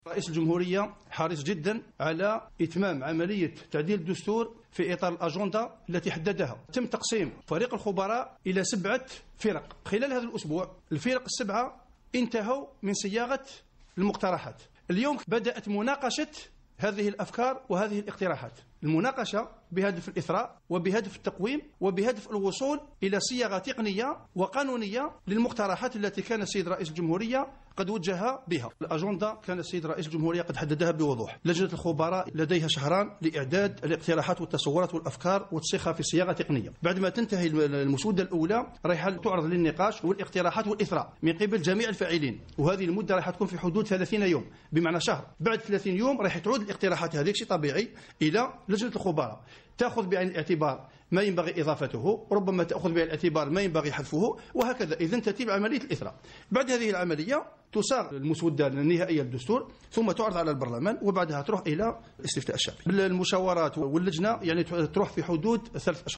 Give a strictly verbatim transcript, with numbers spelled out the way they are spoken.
رئيس الجمهورية حريص جدا على إتمام عملية تعديل الدستور في إطار الأجندة التي حددها. تم تقسيم فريق الخبراء إلى سبعة فرق. خلال هذا الأسبوع الفرق السبعة انتهوا من صياغة المقترحات. اليوم بدأت مناقشة هذه الأفكار وهذه الاقتراحات. المناقشة بهدف الإثراء وبهدف التقويم وبهدف الوصول إلى صياغة تقنية وقانونية للمقترحات التي كان السيد رئيس الجمهورية قد وجه بها. الأجندة كان السيد رئيس الجمهورية قد حددها بوضوح. لجنة الخبراء لديها شهران لإعداد الاقتراحات والتصورات والأفكار وتصيغها في صياغة تقنية. بعد ما تنتهي المسودة الأولى رايحة تعرض للنقاش والاقتراحات والإثراء من قبل جميع الفاعلين، وهذه المدة راح تكون في حدود ثلاثين يوم بمعنى شهر. بعد ثلاثين يوم راح تعود الاقتراحات هذه شيء طبيعي إلى لجنة الخبراء، تأخذ بعين الاعتبار ما ينبغي إضافته، ربما تأخذ بعين الاعتبار ما ينبغي حذفه، وهكذا. إذن تتم عملية الإثراء. بعد هذه العملية تصاغ المسودة النهائية للدستور ثم تعرض على البرلمان وبعدها تروح إلى الاستفتاء الشعبي. المشاورات واللجنة يعني تروح في حدود ثلاث أشهر.